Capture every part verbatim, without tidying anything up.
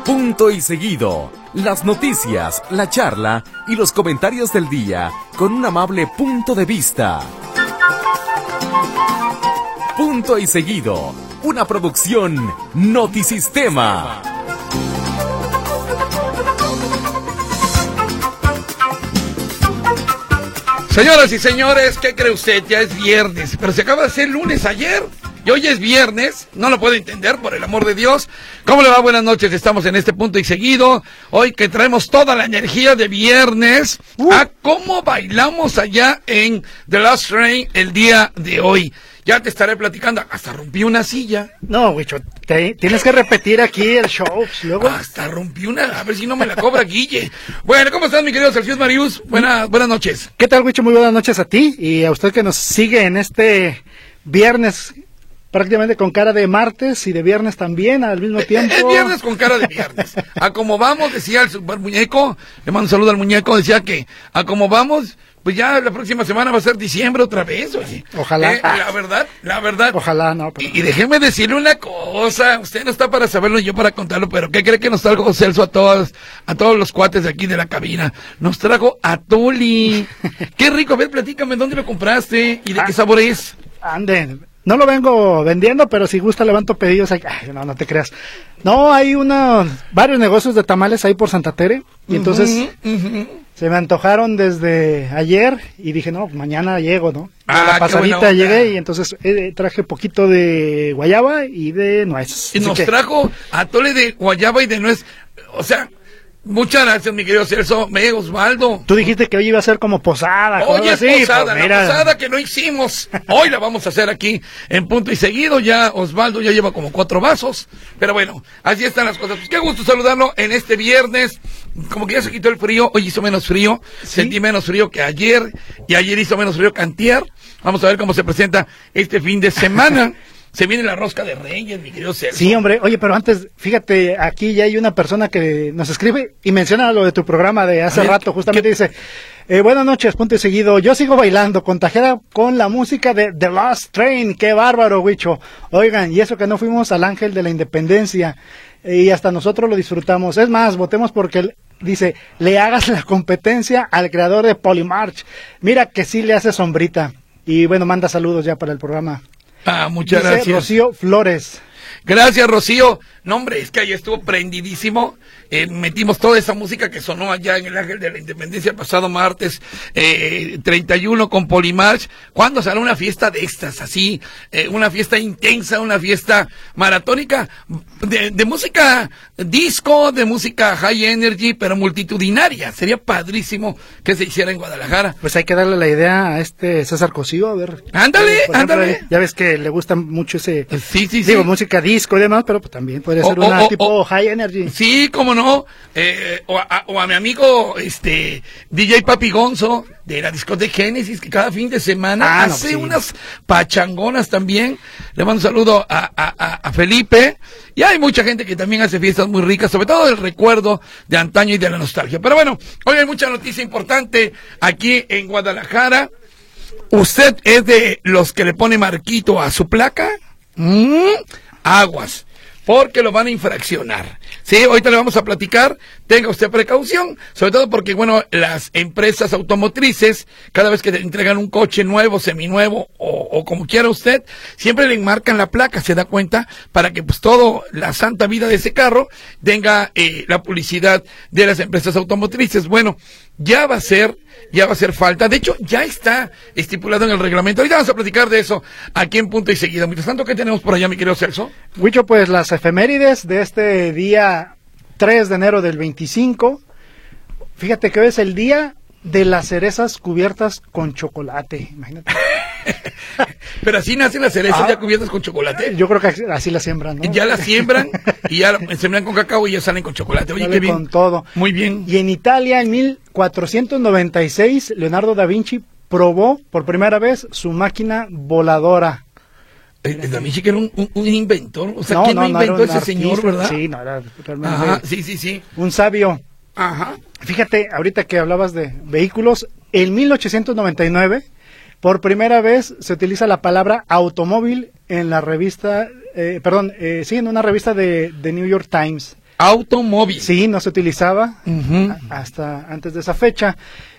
Punto y seguido. Las noticias, la charla y los comentarios del día con un amable punto de vista. Punto y seguido. Una producción Notisistema. Señoras y señores, ¿qué cree usted? Ya es viernes, pero se acaba de hacer lunes ayer. Y hoy es viernes, no lo puedo entender, por el amor de Dios. ¿Cómo le va? Buenas noches, estamos en este punto y seguido. Hoy que traemos toda la energía de viernes uh. a cómo bailamos allá en The Last Train el día de hoy. Ya te estaré platicando, hasta rompí una silla. No, Wicho, te, tienes que repetir aquí el show. Luego... Hasta rompí una, a ver si no me la cobra Guille. Bueno, ¿cómo estás, mi querido Sergio Marius? Buenas, buenas noches. ¿Qué tal, Wicho? Muy buenas noches a ti y a usted que nos sigue en este viernes, prácticamente con cara de martes y de viernes también al mismo tiempo. Es viernes con cara de viernes. A como vamos, decía el super muñeco, le mando un saludo al muñeco, decía que a como vamos, pues ya la próxima semana va a ser diciembre otra vez, oye. Ojalá. Eh, la verdad, la verdad. Ojalá, no. Pero... Y, y déjeme decirle una cosa, usted no está para saberlo y yo para contarlo, pero ¿qué cree que nos trajo Celso a todos, a todos los cuates de aquí de la cabina? Nos trajo atoli. Qué rico, a ver, platícame, ¿dónde lo compraste y de ah, qué sabor es? Anden. No lo vengo vendiendo, pero si gusta levanto pedidos. Ay, no, no te creas. No, hay unos, varios negocios de tamales ahí por Santa Tere. Y entonces uh-huh, uh-huh. se me antojaron desde ayer y dije, no, mañana llego, ¿no? Ah, la pasadita llegué y entonces eh, traje poquito de guayaba y de nuez. Y nos que... trajo atole de guayaba y de nuez. O sea... Muchas gracias, mi querido Celso, me Osvaldo. Tú dijiste que hoy iba a ser como posada. Oye, es así, posada, pues, la mira. posada que no hicimos. Hoy la vamos a hacer aquí en punto y seguido. Ya Osvaldo ya lleva como cuatro vasos. Pero bueno, así están las cosas. Pues qué gusto saludarlo en este viernes. Como que ya se quitó el frío, hoy hizo menos frío. ¿Sí? Sentí menos frío que ayer. Y ayer hizo menos frío que antier. Vamos a ver cómo se presenta este fin de semana. Se viene la rosca de Reyes, mi querido Celso. Sí, hombre. Oye, pero antes, fíjate, aquí ya hay una persona que nos escribe y menciona lo de tu programa de hace ver, rato. Justamente ¿qué? Dice, eh, buenas noches, punto y seguido. Yo sigo bailando, contagiada con la música de The Last Train. Qué bárbaro, Huicho. Oigan, y eso que no fuimos al Ángel de la Independencia. Y hasta nosotros lo disfrutamos. Es más, votemos porque... El, dice, le hagas la competencia al creador de Polymarch. Mira que sí le hace sombrita. Y bueno, manda saludos ya para el programa. Ah, muchas Dice gracias. Rocío Flores. Gracias, Rocío. No, hombre, es que ahí estuvo prendidísimo. Eh, metimos toda esa música que sonó allá en el Ángel de la Independencia el pasado martes eh, treinta y uno con Polymarch. Cuando sale una fiesta de estas, así, eh, una fiesta intensa, una fiesta maratónica de, de música disco, de música high energy, pero multitudinaria. Sería padrísimo que se hiciera en Guadalajara. Pues hay que darle la idea a este César Cosío, a ver. Ándale, ejemplo, ándale. Ya ves que le gusta mucho ese, sí, sí, digo, sí. música disco y demás, pero pues también podría ser o, una o, tipo o, high energy. Sí, cómo no, eh, o, a, o a mi amigo este D J Papi Gonzo de la discoteca Génesis, que cada fin de semana ah, hace no, sí. unas pachangonas también. Le mando un saludo a, a, a Felipe. Y hay mucha gente que también hace fiestas muy ricas, sobre todo del recuerdo de antaño y de la nostalgia. Pero bueno, hoy hay mucha noticia importante aquí en Guadalajara. ¿Usted es de los que le pone marquito a su placa? Mm, aguas, porque lo van a infraccionar. Sí, ahorita le vamos a platicar, tenga usted precaución, sobre todo porque, bueno, las empresas automotrices, cada vez que le entregan un coche nuevo, seminuevo, o, o como quiera usted, siempre le enmarcan la placa, se da cuenta, para que pues todo, la santa vida de ese carro, tenga eh, la publicidad de las empresas automotrices. Bueno, ya va a ser, ya va a ser falta, de hecho, ya está estipulado en el reglamento. Ahorita vamos a platicar de eso aquí en punto y seguido. Mientras tanto, ¿qué tenemos por allá, mi querido Celso? Huicho, pues las efemérides de este día tres de enero del veinticinco. Fíjate que hoy es el día de las cerezas cubiertas con chocolate. Imagínate. Pero así nacen las cerezas ah, ya cubiertas con chocolate. Yo creo que así las siembran, ¿no? Ya las siembran y ya las sembran con cacao y ya salen con chocolate. Oye, sale qué bien. Con todo. Muy bien. Y en Italia, en mil cuatrocientos noventa y seis, Leonardo da Vinci probó por primera vez su máquina voladora. El Da Vinci que era un, un, un inventor, o sea, no, ¿quién no, no inventó no ese artista, señor, verdad? Sí, no, era realmente Ajá, sí, sí, sí. un sabio. Ajá. Fíjate, ahorita que hablabas de vehículos, en mil ochocientos noventa y nueve, por primera vez se utiliza la palabra automóvil en la revista, eh, perdón, eh, sí, en una revista de, de New York Times. automóvil. Sí, no se utilizaba uh-huh. hasta antes de esa fecha.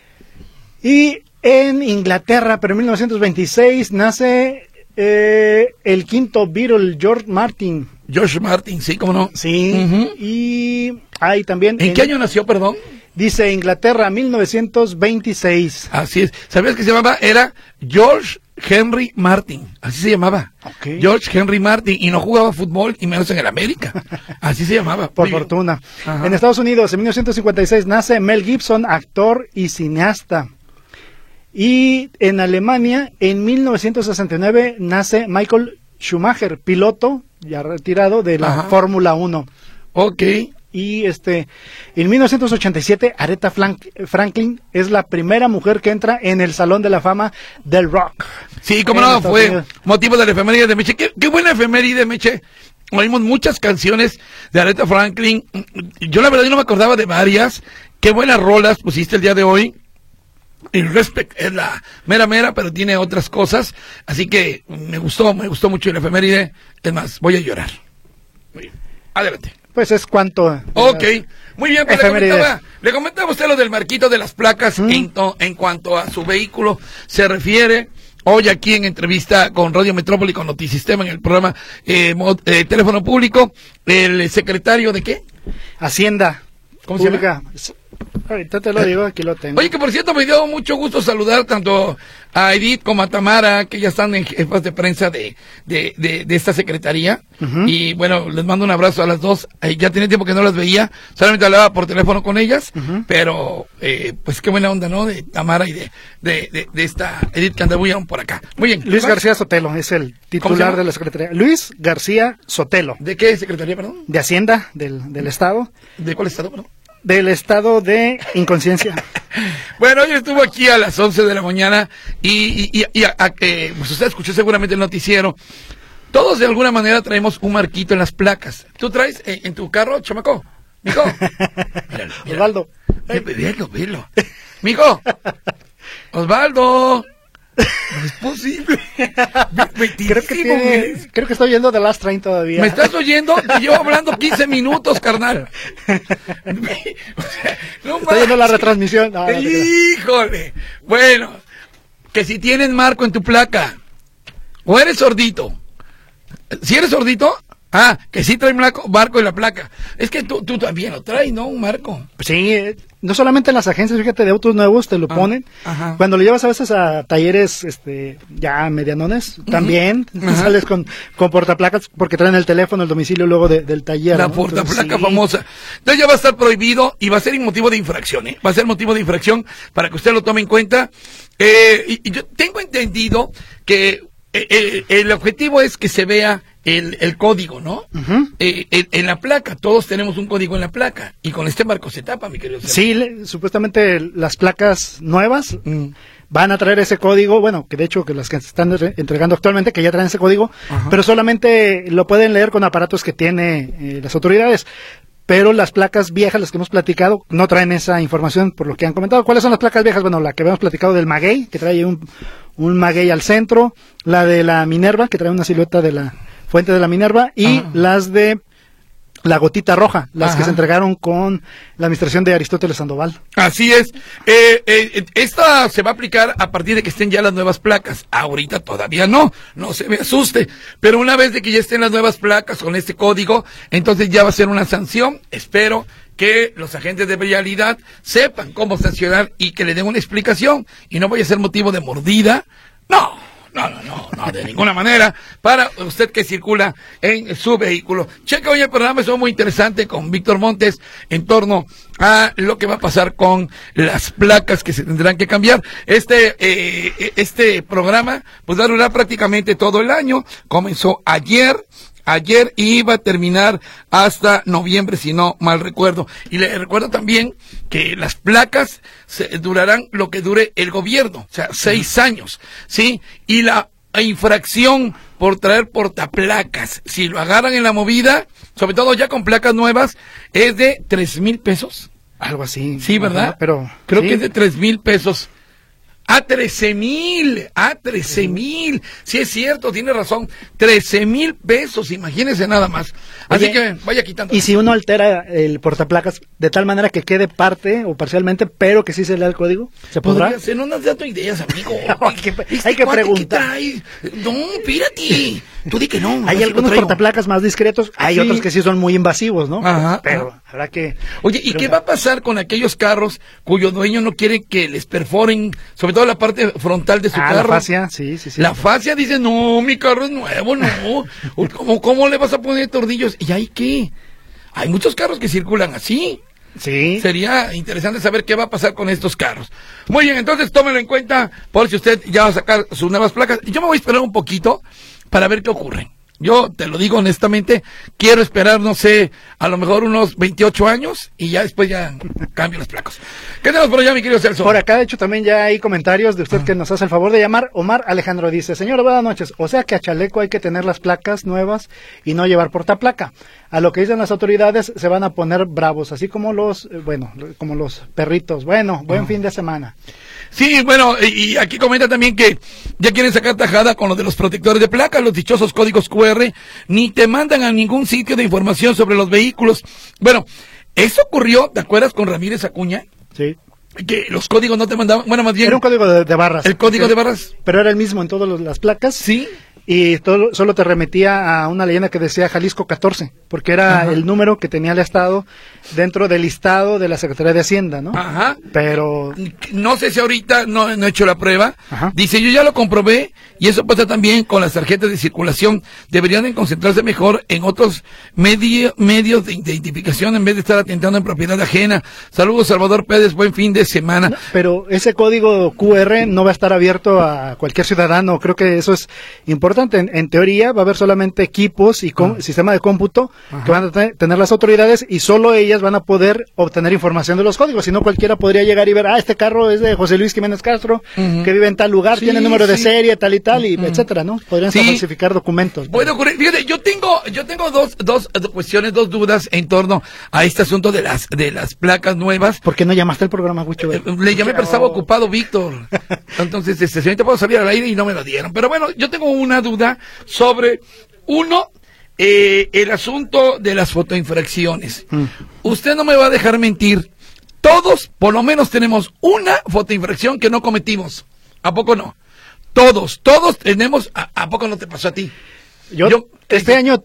Y en Inglaterra, pero en mil novecientos veintiséis, nace eh, el quinto Beatle, George Martin. George Martin, sí, cómo no. Sí, uh-huh. y hay también... ¿En, en qué año nació, perdón? Dice Inglaterra, mil novecientos veintiséis. Así es. ¿Sabías que se llamaba? Era George Henry Martin. Así se llamaba. Okay. George Henry Martin. Y no jugaba fútbol, y menos en el América. Así se llamaba. Por Muy fortuna. Ajá. En Estados Unidos, en mil novecientos cincuenta y seis, nace Mel Gibson, actor y cineasta. Y en Alemania, en mil novecientos sesenta y nueve, nace Michael Schumacher, piloto, ya retirado, de la Ajá. Fórmula uno. Ok. Y este, en mil novecientos ochenta y siete, Aretha Franklin es la primera mujer que entra en el Salón de la Fama del Rock. Sí, como no, fue motivo de la efeméride de Meche. ¿Qué, qué buena efeméride, Meche? Oímos muchas canciones de Aretha Franklin. Yo la verdad yo no me acordaba de varias. Qué buenas rolas pusiste el día de hoy. El Respect es la mera mera, pero tiene otras cosas. Así que me gustó, me gustó mucho la efeméride. Es más, voy a llorar. Muy bien. Adelante. Pues es cuanto. Ok, muy bien, pues le comentaba, le comentaba a usted lo del marquito de las placas ¿Mm? en, to, en cuanto a su vehículo se refiere. Hoy aquí en entrevista con Radio Metrópoli, con Notisistema, en el programa eh, mod, eh, Teléfono Público, el secretario de ¿qué? Hacienda. ¿Cómo Pública. se llama? Ahorita te lo digo, aquí lo tengo. Oye, que por cierto me dio mucho gusto saludar tanto a Edith como a Tamara, que ya están en jefas de prensa de, de, de, de esta secretaría. Uh-huh. Y bueno, les mando un abrazo a las dos. Eh, ya tenía tiempo que no las veía, solamente hablaba por teléfono con ellas, uh-huh. pero eh, pues qué buena onda, ¿no? De Tamara y de, de, de, de esta Edith que anduvieron por acá. Muy bien. Luis García Sotelo es el titular de la secretaría. Luis García Sotelo. ¿De qué secretaría, perdón? De Hacienda, del, del Estado. ¿De cuál Estado, perdón? Del estado de inconsciencia. Bueno, hoy estuvo aquí a las once de la mañana y, y, y, y a, a, eh, pues usted escuchó seguramente el noticiero. Todos de alguna manera traemos un marquito en las placas. ¿Tú traes eh, en tu carro, chamaco? Mijo. Míralo, míralo. Osvaldo. Eh, velo, velo. Mijo. Osvaldo. No es posible. Creo que, tiene, creo que estoy oyendo The Last Train todavía. ¿Me estás oyendo? Te llevo hablando quince minutos, carnal. O sea, no estoy oyendo la retransmisión. No, no Híjole. Bueno, que si tienes marco en tu placa, o eres sordito. Si eres sordito, ah, que sí trae marco, marco en la placa. Es que tú, tú también lo traes, ¿no? Un marco. Sí, eh, no solamente en las agencias, fíjate, de autos nuevos te lo ah, ponen. Ajá. Cuando lo llevas a veces a talleres este ya medianones, uh-huh. también uh-huh. sales con, con portaplacas porque traen el teléfono, el domicilio luego de, del taller. La ¿no? portaplaca Entonces, sí. famosa. Entonces ya va a estar prohibido y va a ser motivo de infracción, ¿eh? Va a ser motivo de infracción para que usted lo tome en cuenta. Eh, y, y yo tengo entendido que eh, eh, el objetivo es que se vea El, el código, ¿no? Uh-huh. Eh, en, en la placa, todos tenemos un código en la placa, y con este marco se tapa, mi querido Sergio. Sí, le, supuestamente las placas nuevas mm. van a traer ese código, bueno, que de hecho que las que se están re- entregando actualmente, que ya traen ese código, uh-huh. pero solamente lo pueden leer con aparatos que tiene eh, las autoridades. Pero las placas viejas, las que hemos platicado, no traen esa información por lo que han comentado. ¿Cuáles son las placas viejas? Bueno, la que habíamos platicado del maguey, que trae un, un maguey al centro, la de la Minerva, que trae una silueta de la Fuente de la Minerva, y Ajá. las de la Gotita Roja, las Ajá. que se entregaron con la administración de Aristóteles Sandoval. Así es. Eh, eh, esta se va a aplicar a partir de que estén ya las nuevas placas. Ahorita todavía no, no se me asuste. Pero una vez de que ya estén las nuevas placas con este código, entonces ya va a ser una sanción. Espero que los agentes de vialidad sepan cómo sancionar y que le den una explicación. Y no vaya a ser motivo de mordida. No. No, no, no, no, de ninguna manera, para usted que circula en su vehículo. Checa hoy el programa, es muy interesante con Víctor Montes en torno a lo que va a pasar con las placas que se tendrán que cambiar. Este, eh, este programa, pues va a durar prácticamente todo el año. Comenzó ayer. Ayer iba a terminar hasta noviembre, si no mal recuerdo. Y le recuerdo también que las placas se durarán lo que dure el gobierno, o sea, seis años, ¿sí? Y la infracción por traer portaplacas, si lo agarran en la movida, sobre todo ya con placas nuevas, es de tres mil pesos. Algo así. Sí, ¿verdad? Ajá, pero creo sí. que es de tres mil pesos. A trece mil, a trece mil. Sí es cierto, tiene razón. trece mil pesos, imagínense nada más. Así Oye, que vaya quitando. Y si uno altera el portaplacas de tal manera que quede parte o parcialmente, pero que sí se lea el código, ¿se podrá? Podría ser, no nos da tu ideas, amigo. hay que, este hay que preguntar. No, espérate. Tú di que no. Hay algunos portaplacas más discretos, hay sí. otros que sí son muy invasivos, ¿no? Ajá. Pero ajá. habrá que... Oye, ¿y preguntar. qué va a pasar con aquellos carros cuyo dueño no quiere que les perforen, sobre todo la parte frontal de su ah, carro? La fascia, sí, sí, sí. La fascia dice, no, mi carro es nuevo, no. ¿Cómo, ¿Cómo le vas a poner tornillos? ¿Y ahí qué? Hay muchos carros que circulan así. Sí. Sería interesante saber qué va a pasar con estos carros. Muy bien, entonces tómelo en cuenta por si usted ya va a sacar sus nuevas placas. Yo me voy a esperar un poquito para ver qué ocurre. Yo te lo digo honestamente, quiero esperar, no sé, a lo mejor unos veintiocho años y ya después ya cambio las placas. ¿Qué tenemos por allá, mi querido Celso? Por acá, de hecho, también ya hay comentarios de usted ah. que nos hace el favor de llamar. Omar Alejandro dice, señor, buenas noches. O sea que a chaleco hay que tener las placas nuevas y no llevar portaplaca. A lo que dicen las autoridades, se van a poner bravos, así como los, eh, bueno, como los perritos. Bueno, buen ah. fin de semana. Sí, bueno, y aquí comenta también que ya quieren sacar tajada con lo de los protectores de placas, los dichosos códigos cu erre, ni te mandan a ningún sitio de información sobre los vehículos. Bueno, eso ocurrió, ¿te acuerdas con Ramírez Acuña? Sí. Que los códigos no te mandaban, bueno, más bien... Era un código de, de barras. El código sí, de barras. Pero era el mismo en todas las placas. Sí. Y todo, solo te remetía a una leyenda que decía Jalisco catorce, porque era Ajá. el número que tenía el Estado dentro del listado de la Secretaría de Hacienda, ¿no? Ajá. Pero... No sé si ahorita no, no he hecho la prueba. Ajá. Dice, yo ya lo comprobé, y eso pasa también con las tarjetas de circulación. Deberían de concentrarse mejor en otros medio, medios de identificación en vez de estar atentando en propiedad ajena. Saludos, Salvador Pérez, buen fin de semana. No, pero ese código cu erre no va a estar abierto a cualquier ciudadano, creo que eso es importante. En, en teoría va a haber solamente equipos y com, ah. sistema de cómputo Ajá. que van a te, tener las autoridades y solo ellas van a poder obtener información de los códigos, si no cualquiera podría llegar y ver, ah, este carro es de José Luis Jiménez Castro, uh-huh. que vive en tal lugar, sí, tiene número sí. de serie, tal y tal, y uh-huh. etcétera, ¿no? Podrían sí. falsificar documentos. Puede ocurrir, fíjate, yo tengo, yo tengo dos, dos cuestiones, dos dudas en torno a este asunto de las, de las placas nuevas. ¿Por qué no llamaste al programa, Huicho? Eh, le llamé, pero estaba ocupado, Víctor. Entonces, este, señorita, puedo salir al aire y no me lo dieron. Pero bueno, yo tengo una duda sobre, uno, eh, el asunto de las fotoinfracciones. Mm. Usted no me va a dejar mentir. Todos, por lo menos, tenemos una fotoinfracción que no cometimos. ¿A poco no? Todos, todos tenemos. ¿A, a poco no te pasó a ti? Yo, Yo este eh, año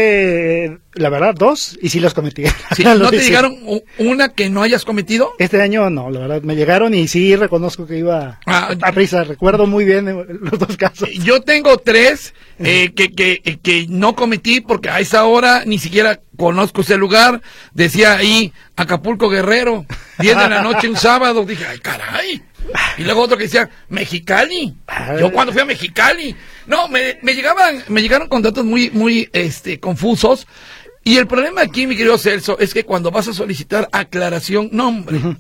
tuve, la verdad, dos y sí los cometí. ¿Sí? ¿No te llegaron una que no hayas cometido? Este año no, la verdad, me llegaron y sí reconozco que iba ah, a prisa. Recuerdo muy bien los dos casos. Yo tengo tres eh, que, que, que no cometí porque a esa hora ni siquiera conozco ese lugar. Decía ahí Acapulco Guerrero, diez de la noche un sábado. Dije, ay, caray. Y luego otro que decía Mexicali. Yo cuando fui a Mexicali, no, me, me llegaban, me llegaron con datos muy, muy, este, confusos. Y el problema aquí, mi querido Celso, es que cuando vas a solicitar aclaración, no, hombre, uh-huh.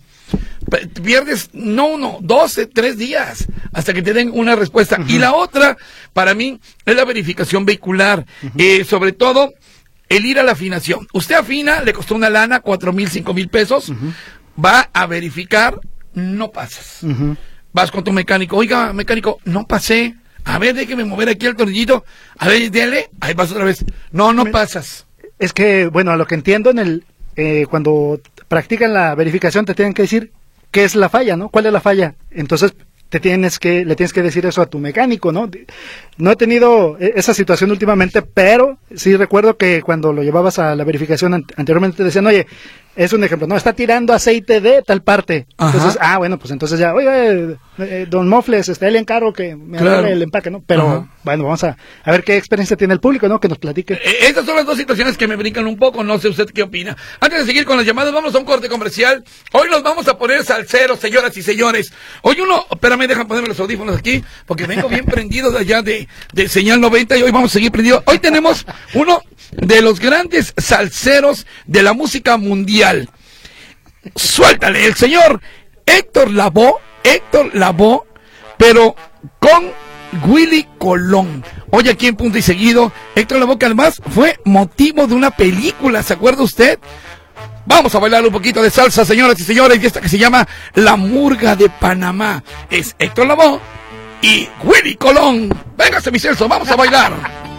pierdes, no uno, doce, tres días hasta que te den una respuesta. Uh-huh. Y la otra, para mí, es la verificación vehicular, uh-huh. eh, sobre todo el ir a la afinación. Usted afina, le costó una lana, cuatro mil, cinco mil pesos, uh-huh. va a verificar. No pasas. Uh-huh. Vas con tu mecánico, oiga, mecánico, no pasé. A ver, déjeme mover aquí el tornillito. A ver, dele, ahí vas otra vez. No, no pasas. Es que, bueno, a lo que entiendo, en el eh, cuando practican la verificación te tienen que decir qué es la falla, ¿no? ¿Cuál es la falla? Entonces te tienes que, le tienes que decir eso a tu mecánico, ¿no? No he tenido esa situación últimamente, pero sí recuerdo que cuando lo llevabas a la verificación an- anteriormente te decían, oye, es un ejemplo, no, está tirando aceite de tal parte. Ajá. Entonces, ah, bueno, pues entonces ya, oye, eh, don Mofles, está el encargo que me claro. agarre el empaque, ¿no? Pero, Ajá. bueno, vamos a, a ver qué experiencia tiene el público, ¿no? Que nos platique. Eh, estas son las dos situaciones que me brincan un poco, no sé usted qué opina. Antes de seguir con las llamadas, vamos a un corte comercial. Hoy nos vamos a poner salseros, señoras y señores. Hoy uno, espérame, dejan ponerme los audífonos aquí, porque vengo bien prendido de allá de, de Señal noventa y hoy vamos a seguir prendidos. Hoy tenemos uno de los grandes salseros de la música mundial. Suéltale, el señor Héctor Lavoe, Héctor Lavoe, pero con Willy Colón. Hoy aquí en Punto y Seguido, Héctor Lavoe, que además fue motivo de una película, ¿se acuerda usted? Vamos a bailar un poquito de salsa, señoras y señores, y esta que se llama La Murga de Panamá. Es Héctor Lavoe y Willy Colón. Véngase, mi Celso, vamos a bailar.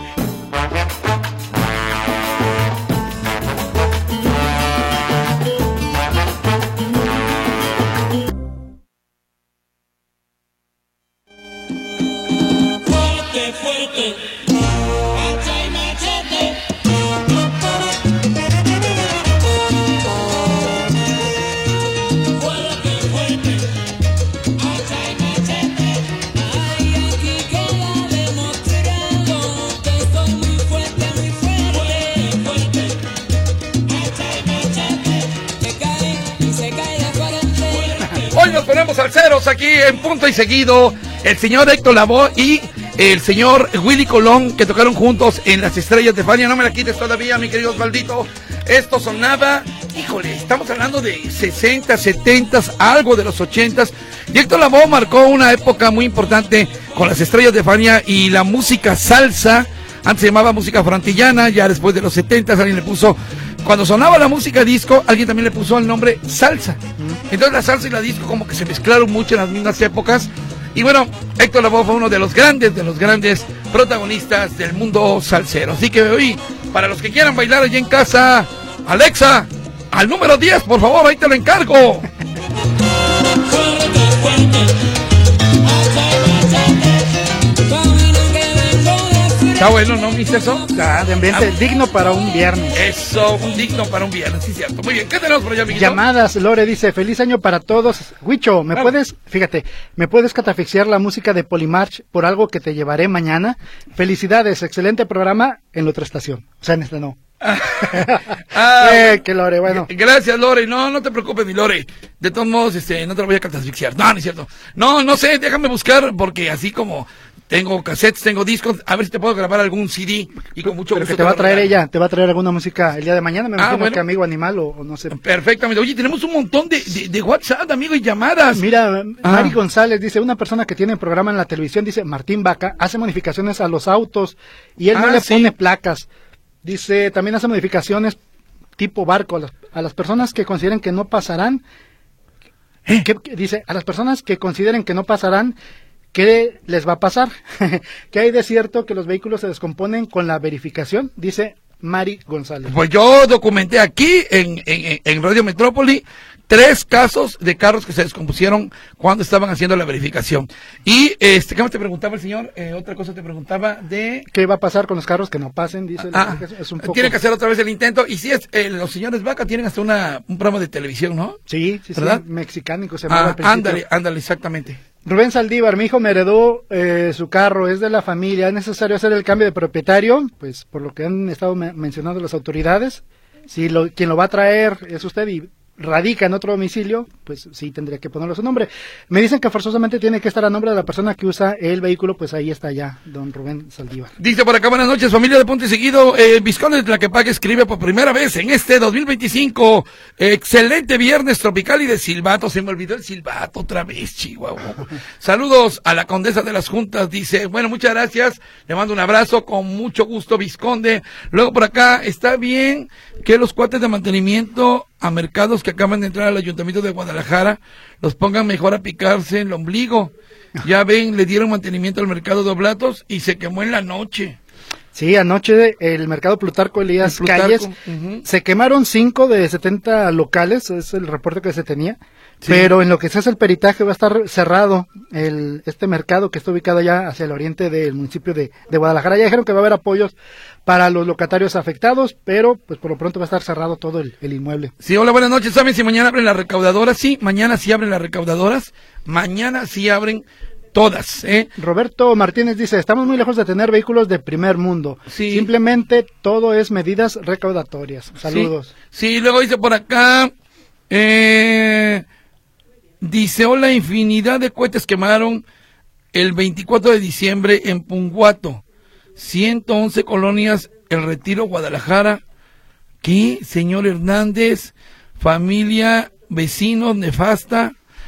Fuerte, fuerte. Hacha y machete. Fuerte, fuerte. Hacha y machete. Ay, aquí queda demostrado que soy muy fuerte, muy fuerte. Fuerte, fuerte. Hacha y machete. Se cae y se cae de frente. Hoy nos ponemos al ceros aquí en Punto y Seguido. El señor Héctor Lavoe y el señor Willy Colón, que tocaron juntos en Las Estrellas de Fania. No me la quites todavía, mi querido Osvaldito. Esto sonaba, híjole, estamos hablando de sesenta, setenta, algo de los ochenta. Y Héctor Lavoe marcó una época muy importante con Las Estrellas de Fania y la música salsa. Antes se llamaba música frantillana, ya después de los setenta alguien le puso, cuando sonaba la música disco, alguien también le puso el nombre salsa. Entonces la salsa y la disco como que se mezclaron mucho en las mismas épocas. Y bueno, Héctor Lavoe fue uno de los grandes, de los grandes protagonistas del mundo salsero. Así que hoy, para los que quieran bailar allí en casa, Alexa, al número diez, por favor, ahí te lo encargo. Fuerte, fuerte. Hacha y machete. Camino que vengo de frente. Está bueno, ¿no, mi Celso? Ah, de ambiente digno para un viernes. Eso, un digno para un viernes, sí, cierto. Muy bien, ¿qué tenemos por allá, amiguito? Llamadas, Lore dice, feliz año para todos. Huicho, ¿me Claro. puedes, fíjate, ¿me puedes catafixiar la música de Polymarch por algo que te llevaré mañana? Felicidades, excelente programa en la otra estación. O sea, en esta no. Ah, eh, que Lore, bueno. Gracias, Lore. No, no te preocupes, mi Lore. De todos modos, este, no te lo voy a catafixar. No, no es cierto. No, no sé, déjame buscar, porque así como tengo cassettes, tengo discos, a ver si te puedo grabar algún C D y con mucho Pero gusto. que te va a lo traer regalo. ella, te va a traer alguna música el día de mañana, me Ah, imagino bueno. que Amigo Animal o, o no sé. Perfectamente. Oye, tenemos un montón de, de, de WhatsApp, amigo, y llamadas. Mira, Ah. Mari González dice, una persona que tiene programa en la televisión, dice Martín Vaca, hace modificaciones a los autos y él no Ah, le sí. pone placas. Dice, también hace modificaciones tipo barco a las, a las personas que consideren que no pasarán. ¿Eh? ¿Qué- qué- dice, a las personas que consideren que no pasarán, ¿qué les va a pasar? ¿Qué hay de cierto que los vehículos se descomponen con la verificación? Dice Mari González. Pues yo documenté aquí en, en, en Radio Metrópoli tres casos de carros que se descompusieron cuando estaban haciendo la verificación. Y, este, ¿qué más te preguntaba el señor? Eh, otra cosa te preguntaba de... ¿Qué va a pasar con los carros que no pasen? Dice, Ah, es un poco... tienen que hacer otra vez el intento. Y si es, eh, los señores Vaca tienen hasta una, un programa de televisión, ¿no? Sí, sí, ¿Verdad? sí, mexicánico se llamaba Ah, al principio. ándale, ándale, exactamente. Rubén Saldívar, mi hijo me heredó eh, su carro, es de la familia, ¿es necesario hacer el cambio de propietario? Pues por lo que han estado me- mencionando las autoridades, si lo, quien lo va a traer es usted y radica en otro domicilio, pues sí tendría que ponerlo a su nombre. Me dicen que forzosamente tiene que estar a nombre de la persona que usa el vehículo, pues ahí está ya, don Rubén Saldívar. Dice por acá, buenas noches, familia de Punto y Seguido. Eh, Vizconde de Tlaquepaque escribe por primera vez en este dos mil veinticinco. Excelente viernes tropical y de silbato. Se me olvidó el silbato otra vez, Chihuahua. Saludos a la condesa de las juntas. Dice, bueno, muchas gracias. Le mando un abrazo con mucho gusto, Vizconde. Luego por acá, está bien que los cuates de mantenimiento a mercados que acaban de entrar al Ayuntamiento de Guadalajara los pongan mejor a picarse el ombligo. Ya ven, le dieron mantenimiento al mercado de Oblatos y se quemó en la noche. Sí, anoche el mercado Plutarco Elías El Plutarco, Calles, ujú. se quemaron cinco de setenta locales, es el reporte que se tenía, Sí. pero en lo que se hace el peritaje va a estar cerrado el este mercado que está ubicado allá hacia el oriente del municipio de, de Guadalajara. Ya dijeron que va a haber apoyos para los locatarios afectados, pero pues por lo pronto va a estar cerrado todo el, el inmueble. Sí, hola, buenas noches. ¿Saben si mañana abren las recaudadoras? Sí, mañana sí abren las recaudadoras. Mañana sí abren todas, ¿eh? Roberto Martínez dice, estamos muy lejos de tener vehículos de primer mundo. Sí. Simplemente todo es medidas recaudatorias. Saludos. Sí, sí, luego dice por acá, eh, dice, hola, infinidad de cohetes quemaron el veinticuatro de diciembre en Punguato. ciento once colonias, El Retiro, Guadalajara. ¿Qué, señor Hernández? Familia, vecinos, nefasta.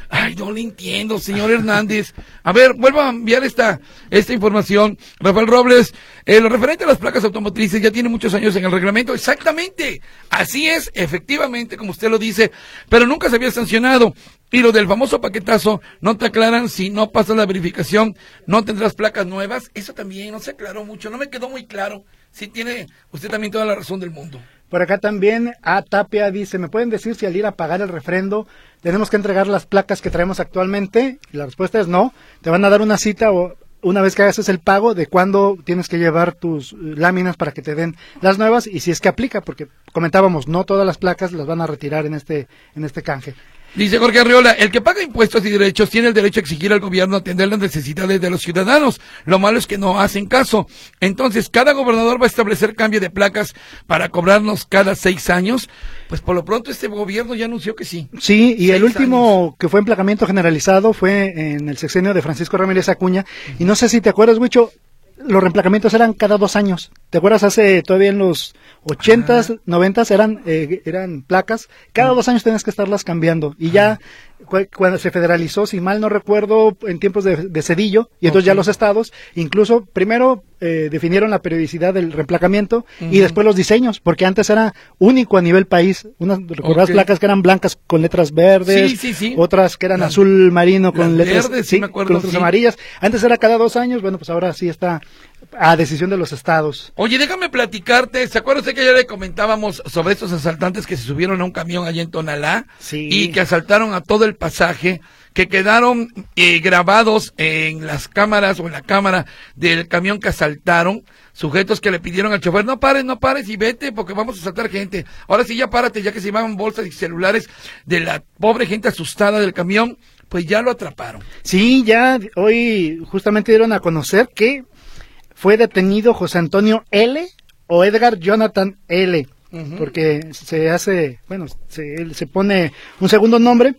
Ay, no le entiendo, señor Hernández. A ver, vuelvo a enviar esta, esta información. Rafael Robles, eh, lo referente a las placas automotrices ya tiene muchos años en el reglamento. Exactamente, así es, efectivamente, como usted lo dice, pero nunca se había sancionado. Y lo del famoso paquetazo, no te aclaran si no pasas la verificación, no tendrás placas nuevas. Eso también no se aclaró mucho, no me quedó muy claro. Sí tiene usted también toda la razón del mundo. Por acá también a Tapia dice, ¿me pueden decir si al ir a pagar el refrendo tenemos que entregar las placas que traemos actualmente? Y la respuesta es no, te van a dar una cita o una vez que hagas el pago de cuándo tienes que llevar tus láminas para que te den las nuevas y si es que aplica, porque comentábamos, no todas las placas las van a retirar en este, en este canje. Dice Jorge Arriola, el que paga impuestos y derechos tiene el derecho a exigir al gobierno atender las necesidades de los ciudadanos. Lo malo es que no hacen caso. Entonces, cada gobernador va a establecer cambio de placas para cobrarnos cada seis años. Pues por lo pronto este gobierno ya anunció que sí. Sí, y Seis el último años. que fue emplacamiento generalizado fue en el sexenio de Francisco Ramírez Acuña. Y no sé si te acuerdas, Huicho, los reemplacamientos eran cada dos años. ¿Te acuerdas? Hace todavía en los ochentas, noventas eran eh, eran placas. Cada dos años tenías que estarlas cambiando. Y ya cu cuando se federalizó, si mal no recuerdo, en tiempos de, de Cedillo, y entonces okay. ya los estados, incluso primero eh, definieron la periodicidad del reemplacamiento uh-huh. y después los diseños, porque antes era único a nivel país. Unas recordadas okay. placas que eran blancas con letras verdes, sí, sí, sí. otras que eran la, azul marino con letras, verdes, sí, sí, me acuerdo, con letras sí. amarillas. Antes era cada dos años, bueno, pues ahora sí está a decisión de los estados. Oye, déjame platicarte, ¿se acuerda usted que ayer le comentábamos sobre estos asaltantes que se subieron a un camión allá en Tonalá? Sí. Y que asaltaron a todo el pasaje, que quedaron eh, grabados en las cámaras o en la cámara del camión que asaltaron, sujetos que le pidieron al chofer, no pares, no pares y vete porque vamos a asaltar gente. Ahora sí ya párate, ya que se llevaban bolsas y celulares de la pobre gente asustada del camión, pues ya lo atraparon. Sí, ya hoy justamente dieron a conocer que fue detenido José Antonio L. o Edgar Jonathan L., uh-huh. porque se hace, bueno, se, se pone un segundo nombre.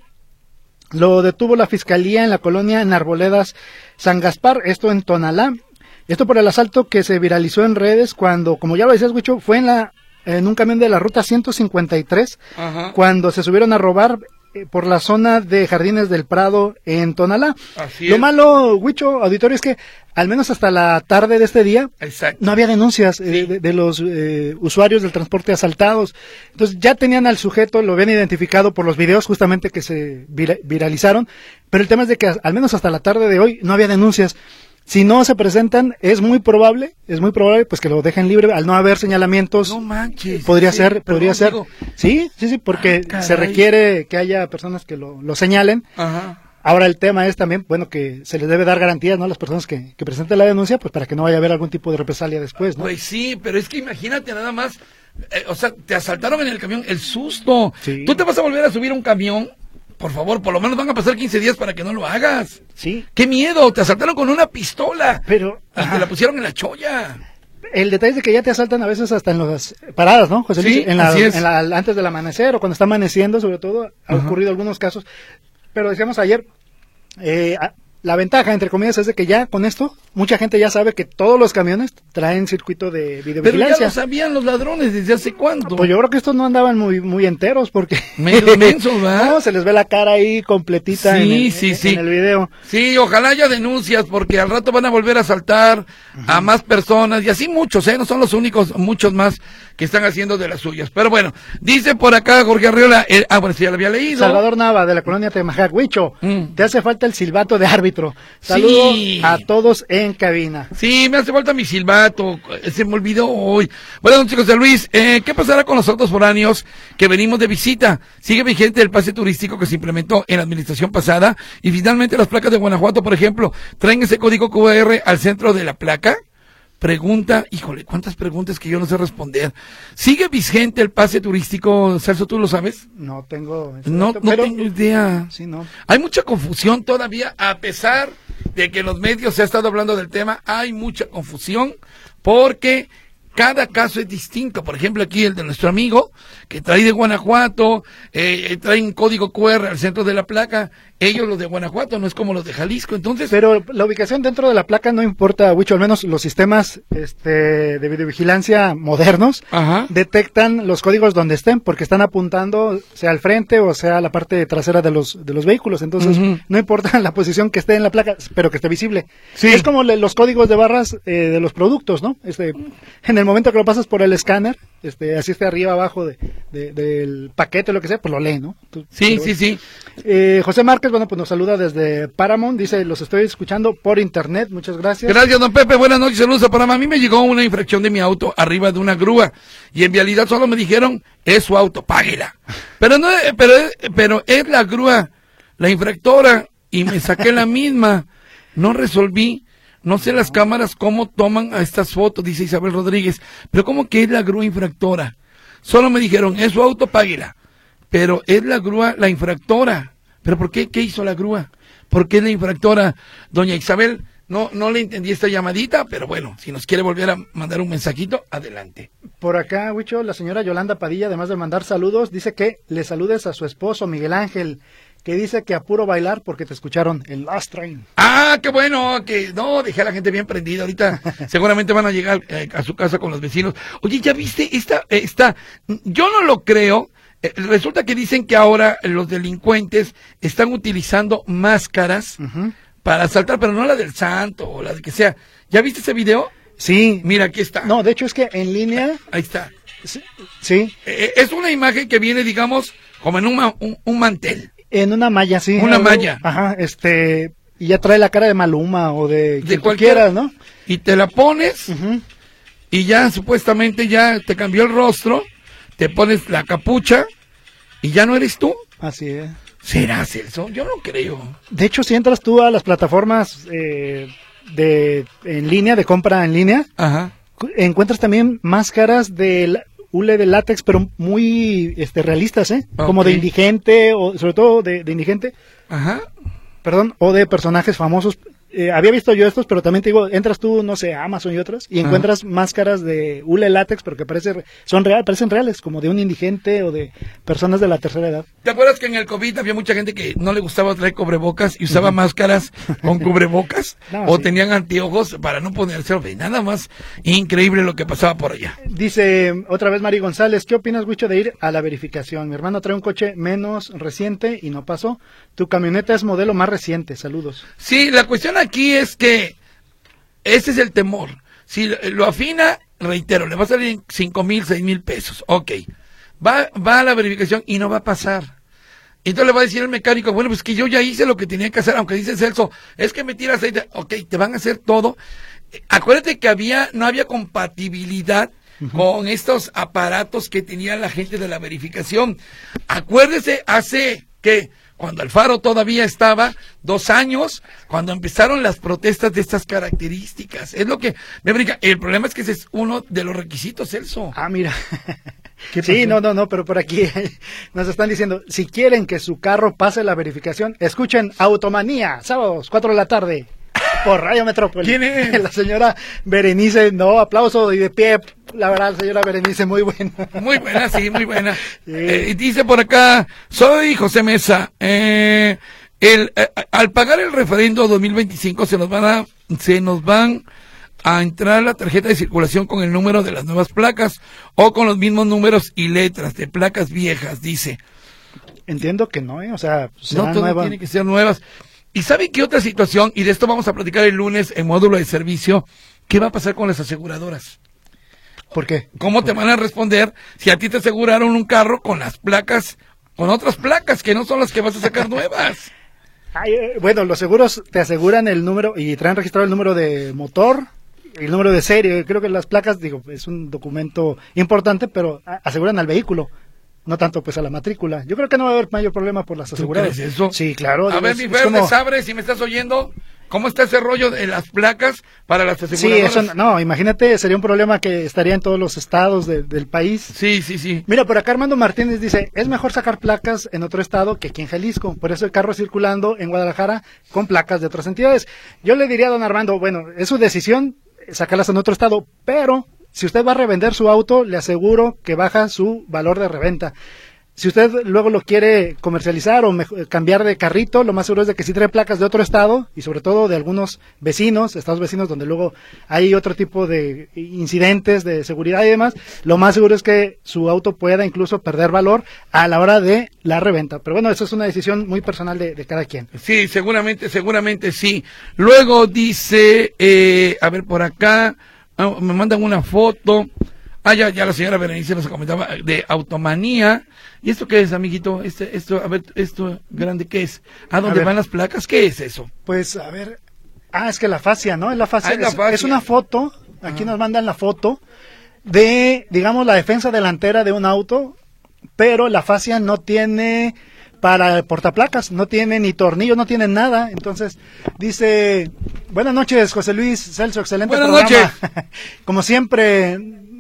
Lo detuvo la Fiscalía en la colonia en Arboledas, San Gaspar, esto en Tonalá. Esto por el asalto que se viralizó en redes cuando, como ya lo decías, Huicho, fue en la en un camión de la ruta ciento cincuenta y tres, uh-huh. cuando se subieron a robar eh, por la zona de Jardines del Prado en Tonalá. Así Lo es. malo, Huicho, auditorio, es que al menos hasta la tarde de este día Exacto. no había denuncias sí. eh, de, de los eh, usuarios del transporte asaltados. Entonces ya tenían al sujeto, lo habían identificado por los videos justamente que se vira viralizaron, pero el tema es de que al menos hasta la tarde de hoy no había denuncias. Si no se presentan, es muy probable, es muy probable pues que lo dejen libre al no haber señalamientos. No manches. Podría sí, ser, podría ser. Digo. Sí, sí, sí, porque ah, se requiere que haya personas que lo, lo señalen. Ajá. Ahora el tema es también, bueno, que se les debe dar garantías, ¿no? A las personas que, que presenten la denuncia, pues para que no vaya a haber algún tipo de represalia después, ¿no? Pues sí, pero es que imagínate nada más, eh, o sea, te asaltaron en el camión, el susto. Sí. Tú te vas a volver a subir a un camión, por favor, por lo menos van a pasar quince días para que no lo hagas. Sí. ¡Qué miedo! Te asaltaron con una pistola. Pero, y ajá. te la pusieron en la cholla. El detalle es de que ya te asaltan a veces hasta en las paradas, ¿no, José Luis? Sí, en la, así es. en la, antes del amanecer o cuando está amaneciendo, sobre todo, ha Ajá. ocurrido algunos casos. Pero decíamos ayer, eh, a- la ventaja, entre comillas, es de que ya con esto, mucha gente ya sabe que todos los camiones traen circuito de Pero ya videovigilancia. lo sabían los ladrones desde hace cuánto. Pues yo creo que estos no andaban muy muy enteros porque Medio mensos, ¿verdad? no, se les ve la cara ahí completita Sí, en, el, sí, en- sí. en el video. Sí, ojalá haya denuncias porque al rato van a volver a asaltar a más personas y así muchos, ¿eh? No son los únicos, muchos más que están haciendo de las suyas. Pero bueno, dice por acá Jorge Arriola, eh, ah, bueno, sí, ya lo había leído. Salvador Nava, de la colonia Temajac. Huicho, Mm. te hace falta el silbato de árbitro. Saludos Sí. a todos en cabina. Sí, me hace falta mi silbato, eh, se me olvidó hoy. Bueno, chicos de Luis, eh, ¿qué pasará con los autos foráneos que venimos de visita? Sigue vigente el pase turístico que se implementó en la administración pasada y finalmente las placas de Guanajuato, por ejemplo, traen ese código Q R al centro de la placa. Pregunta, híjole, cuántas preguntas que yo no sé responder. ¿Sigue vigente el pase turístico, Celso, tú lo sabes? No tengo. ese No, dato, no pero- tengo idea. Sí, no. Hay mucha confusión todavía, a pesar de que en los medios se ha estado hablando del tema, hay mucha confusión porque cada caso es distinto. Por ejemplo, aquí el de nuestro amigo, que trae de Guanajuato, eh, trae un código Q R al centro de la placa. Ellos, los de Guanajuato, no es como los de Jalisco. Entonces, Pero la ubicación dentro de la placa no importa, Huicho, al menos los sistemas este, de videovigilancia modernos Ajá. detectan los códigos donde estén, porque están apuntando sea al frente o sea a la parte trasera de los de los vehículos. Entonces, Ujú. no importa la posición que esté en la placa, pero que esté visible. Sí. Es como le- los códigos de barras eh, de los productos, ¿no? Este, en el momento que lo pasas por el escáner, este, así esté arriba, abajo de, de- del paquete, lo que sea, pues lo lee, ¿no? Tú- sí, pero sí, sí. Eh, José Márquez, bueno, pues nos saluda desde Paramount, dice, los estoy escuchando por internet, muchas gracias. Gracias, don Pepe. Buenas noches, saludos a Panamá. A mí me llegó una infracción de mi auto arriba de una grúa y en vialidad solo me dijeron, es su auto, páguela. Pero no, eh, pero, es- pero es la grúa, la infractora, y me saqué la misma. No resolví. No sé las cámaras cómo toman a estas fotos, dice Isabel Rodríguez. Pero ¿cómo que es la grúa infractora? Solo me dijeron, es su auto, páguela. Pero es la grúa la infractora. ¿Pero por qué? ¿Qué hizo la grúa? ¿Por qué es la infractora? Doña Isabel, no, no le entendí esta llamadita, pero bueno, si nos quiere volver a mandar un mensajito, adelante. Por acá, Huicho, la señora Yolanda Padilla, además de mandar saludos, dice que le saludes a su esposo Miguel Ángel, que dice que a puro bailar porque te escucharon en Last Train. Ah, qué bueno, que no, dejé a la gente bien prendida. Ahorita seguramente van a llegar eh, a su casa con los vecinos. Oye, ¿ya viste esta, esta? Yo no lo creo. Eh, resulta que dicen que ahora los delincuentes están utilizando máscaras Ujú. para asaltar, pero no la del santo o la de que sea. ¿Ya viste ese video? Sí. Mira, aquí está. No, de hecho es que en línea, Ahí está. sí, sí, Eh, es una imagen que viene, digamos, como en un, ma- un, un mantel. en una malla, sí. Una algo- malla. Ajá, este, y ya trae la cara de Maluma o de quien De tú cualquiera, quieras, ¿no? Y te la pones. Ujú. Y ya supuestamente ya te cambió el rostro, te pones la capucha y ya no eres tú. Así es. ¿Será Celso? Yo no creo. De hecho, si entras tú a las plataformas eh, de en línea, de compra en línea, Ajá. cu- encuentras también máscaras de la- hule de látex, pero muy este, realistas, ¿eh? Como Ok. de indigente, o sobre todo de, de indigente, Ajá. perdón, o de personajes famosos. Eh, había visto yo estos, pero también te digo, entras tú, no sé, a Amazon y otras, y Ajá. encuentras máscaras de hule látex, pero que parece, son real, parecen reales, como de un indigente o de personas de la tercera edad. ¿Te acuerdas que en el COVID había mucha gente que no le gustaba traer cubrebocas y usaba máscaras con cubrebocas? No, o sí. tenían anteojos para no ponerse nada más. Increíble lo que pasaba por allá. Dice otra vez Mari González, ¿qué opinas, Huicho, de ir a la verificación? Mi hermano trae un coche menos reciente y no pasó. Tu camioneta es modelo más reciente, saludos. Sí, la cuestión aquí es que ese es el temor. Si lo- lo afina, reitero, le va a salir cinco mil, seis mil pesos. Ok. Va, va a la verificación y no va a pasar. Entonces le va a decir el mecánico, bueno, pues que yo ya hice lo que tenía que hacer, aunque dice Celso, es que me tira aceite. Ok, te van a hacer todo. Eh, Acuérdate que había, no había compatibilidad con estos aparatos que tenía la gente de la verificación. Acuérdese, hace que cuando Alfaro todavía estaba, dos años, cuando empezaron las protestas de estas características. Es lo que me brinca. El problema es que ese es uno de los requisitos, Celso. Ah, mira. ¿Qué Sí, pasó? no, no, no, pero por aquí nos están diciendo, si quieren que su carro pase la verificación, escuchen Automanía, sábados, cuatro de la tarde, por Radio Metrópoli. ¿Quién es? La señora Berenice, no, aplauso y de pie, la verdad, señora Berenice, muy buena. Muy buena, sí, muy buena. Sí. Eh, dice por acá, soy José Mesa. Eh, el, eh, al pagar el referendo dos mil veinticinco se nos van a, se nos van a entrar la tarjeta de circulación con el número de las nuevas placas o con los mismos números y letras de placas viejas, dice. Entiendo que no, ¿eh? O sea, No será todo nueva. tiene que ser nuevas. ¿Y saben qué otra situación? Y de esto vamos a platicar el lunes en módulo de servicio. ¿Qué va a pasar con las aseguradoras? ¿Por qué? ¿Cómo te van a responder si a ti te aseguraron un carro con las placas, con otras placas que no son las que vas a sacar nuevas? Ay, eh, bueno, los seguros te aseguran el número y traen registrado el número de motor, el número de serie. Creo que las placas, digo, es un documento importante, pero a- aseguran al vehículo, no tanto pues a la matrícula. Yo creo que no va a haber mayor problema por las ¿Tú aseguradoras. crees eso? Sí, claro. A ver, es- mi es Fer, como- Sabre, si me estás oyendo, ¿cómo está ese rollo de las placas para las Sí, aseguradoras? eso no, imagínate, sería un problema que estaría en todos los estados de- del país. Sí, sí, sí. Mira, por acá Armando Martínez dice, es mejor sacar placas en otro estado que aquí en Jalisco, por eso el carro circulando en Guadalajara con placas de otras entidades. Yo le diría a don Armando, bueno, es su decisión, sacarlas en otro estado, pero si usted va a revender su auto, le aseguro que baja su valor de reventa. Si usted luego lo quiere comercializar o mejor, cambiar de carrito, lo más seguro es de que sí trae placas de otro estado y sobre todo de algunos vecinos, estados vecinos donde luego hay otro tipo de incidentes de seguridad y demás, lo más seguro es que su auto pueda incluso perder valor a la hora de la reventa. Pero bueno, eso es una decisión muy personal de, de cada quien. Sí, seguramente, seguramente sí. Luego dice, eh, a ver por acá, oh, me mandan una foto. Ah, ya, ya la señora Berenice nos comentaba de Automanía. ¿Y esto qué es, amiguito? Este, esto, a ver, esto grande, ¿qué es? ¿A dónde van las placas? ¿Qué es eso? Pues, a ver, ah, es que la fascia, ¿no? Es la fascia, ah, es, la es, fascia. es una foto, aquí Ajá. nos mandan la foto de, digamos, la defensa delantera de un auto, pero la fascia no tiene para el portaplacas, no tiene ni tornillos, no tiene nada. Entonces, dice, buenas noches, José Luis Celso, excelente buenas programa. Noches. Como siempre,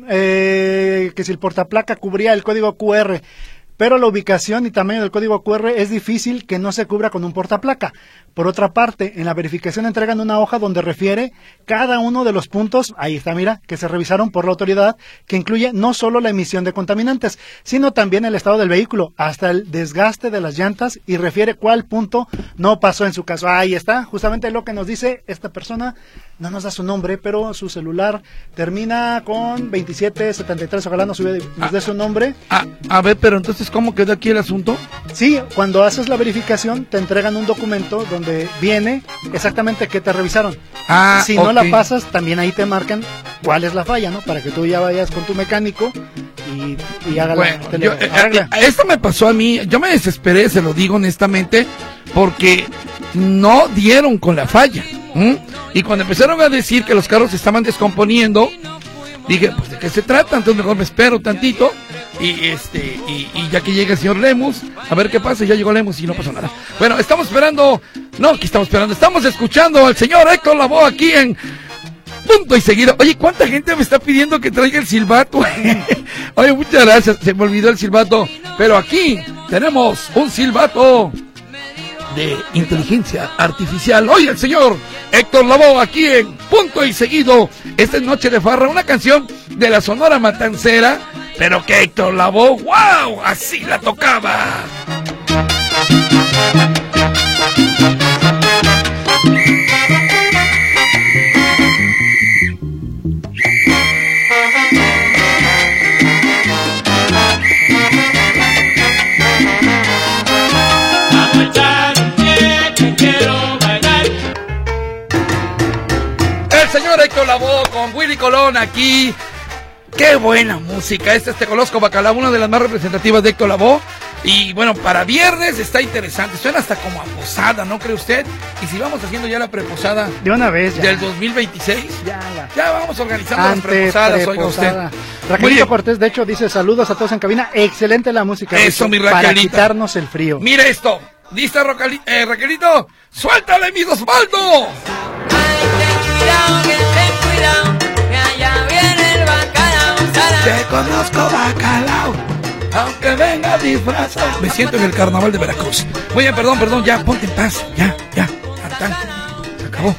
eh, que si el portaplaca cubría el código Q R, pero la ubicación y tamaño del código Q R es difícil que no se cubra con un portaplaca. Por otra parte, en la verificación entregan una hoja donde refiere cada uno de los puntos, ahí está, mira, que se revisaron por la autoridad, que incluye no solo la emisión de contaminantes, sino también el estado del vehículo, hasta el desgaste de las llantas, y refiere cuál punto no pasó en su caso. Ahí está, justamente lo que nos dice esta persona, no nos da su nombre, pero su celular termina con veintisiete setenta y tres, ojalá nos, sube, nos ah, dé su nombre. Ah, a ver, pero entonces, ¿cómo quedó aquí el asunto? Sí, cuando haces la verificación te entregan un documento donde viene exactamente qué te revisaron. Ah, si no okay. la pasas, también ahí te marcan cuál es la falla, ¿no? Para que tú ya vayas con tu mecánico y, y haga bueno, la, yo, le, eh, esto me pasó a mí, yo me desesperé, se lo digo honestamente, porque no dieron con la falla. ¿Mm? Y cuando empezaron a decir que los carros se estaban descomponiendo, dije, pues ¿de qué se trata? Entonces mejor me espero tantito. Y este y, y ya que llegue el señor Lemus, a ver qué pasa. Ya llegó Lemus y no pasó nada. Bueno, estamos esperando, no, aquí estamos esperando, estamos escuchando al señor Héctor Lavoe aquí en Punto y Seguido. Oye, ¿cuánta gente me está pidiendo que traiga el silbato? Oye, muchas gracias, se me olvidó el silbato, pero aquí tenemos un silbato de inteligencia artificial. Oye, el señor Héctor Lavoe aquí en Punto y Seguido. Esta es Noche de Farra, una canción de la Sonora Matancera, pero que Héctor Lavoe, wow, así la tocaba. El señor Héctor Lavoe con Willy Colón aquí. ¡Qué buena música! Esta es Te Conozco Bacalao, una de las más representativas de Héctor Lavoe. Y bueno, para viernes está interesante. Suena hasta como a posada, ¿no cree usted? Y si vamos haciendo ya la preposada de una vez ya. Del dos mil veintiséis, ya, ya. ya vamos organizando Ante las preposadas, oiga usted. Raquelito Cortés, de hecho, dice saludos a todos en cabina. Excelente la música. Eso, mi Raquelita. Para Raquelita. quitarnos el frío. Mire esto. ¿Lista, Rocali- eh, Raquelito? ¡Suéltale, mi Osvaldo! Cuidado, que ten cuidado, que allá viene el bacalao. Te conozco bacalao, aunque venga disfrazado. Me siento en el carnaval de Veracruz. Muy bien, perdón, perdón, ya, ponte en paz. Ya, ya, Artán, se acabó.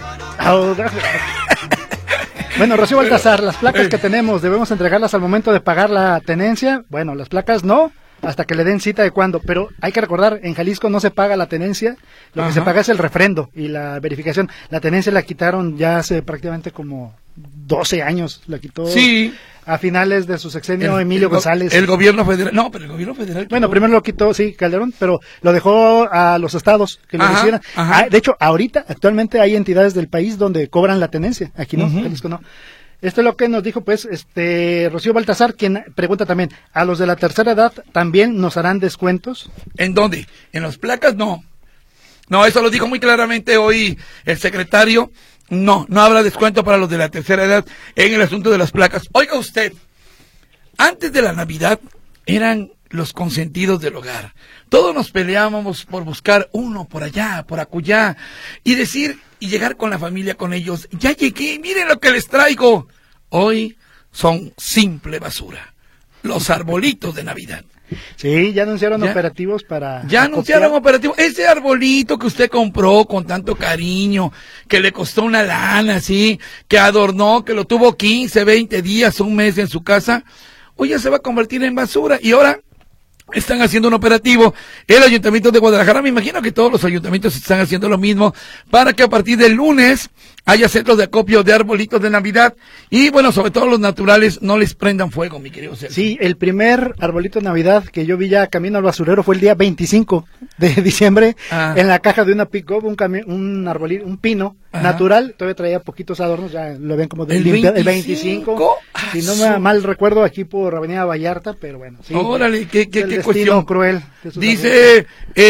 Bueno, Rocío Baltasar, las placas que tenemos, ¿debemos entregarlas al momento de pagar la tenencia? Bueno, las placas no, hasta que le den cita de cuándo, pero hay que recordar, en Jalisco no se paga la tenencia, lo Ajá. que se paga es el refrendo y la verificación. La tenencia la quitaron ya hace prácticamente como doce años, la quitó Sí. a finales de su sexenio El- Emilio el go- González. El gobierno federal, no, pero el gobierno federal. Bueno, quitó- primero lo quitó, sí, Calderón, pero lo dejó a los estados que lo Ajá, hicieran. ajá. Ah, de hecho, ahorita, actualmente hay entidades del país donde cobran la tenencia, aquí no, Ujú. Jalisco no. Esto es lo que nos dijo, pues, este Rocío Baltasar, quien pregunta también, ¿a los de la tercera edad también nos harán descuentos? ¿En dónde? En las placas, no. No, eso lo dijo muy claramente hoy el secretario. No, no habrá descuento para los de la tercera edad en el asunto de las placas. Oiga usted, antes de la Navidad eran los consentidos del hogar. Todos nos peleábamos por buscar uno por allá, por acullá, y decir y llegar con la familia con ellos. Ya llegué, miren lo que les traigo. Hoy son simple basura. los arbolitos de Navidad. Sí, ya anunciaron ¿Ya? operativos para... Ya anunciaron copiar. operativo. Ese arbolito que usted compró con tanto cariño, que le costó una lana, sí, que adornó, que lo tuvo quince, veinte días, un mes en su casa, hoy ya se va a convertir en basura. Y ahora están haciendo un operativo. El Ayuntamiento de Guadalajara, me imagino que todos los ayuntamientos están haciendo lo mismo, para que a partir del lunes haya centros de acopio de arbolitos de Navidad. Y bueno, sobre todo los naturales, no les prendan fuego, mi querido Sergio. Sí, el primer arbolito de Navidad que yo vi ya camino al basurero fue el día veinticinco de diciembre, Ah. en la caja de una pick-up, un, cami- un arbolito, un pino Ajá. natural, todavía traía poquitos adornos, ya lo ven como de ¿El limpia- el veinticinco? veinticinco, Ah, si no su- me mal recuerdo, aquí por Avenida Vallarta, pero bueno, sí. Órale, qué, qué, el qué destino cuestión. cruel de sus Dice,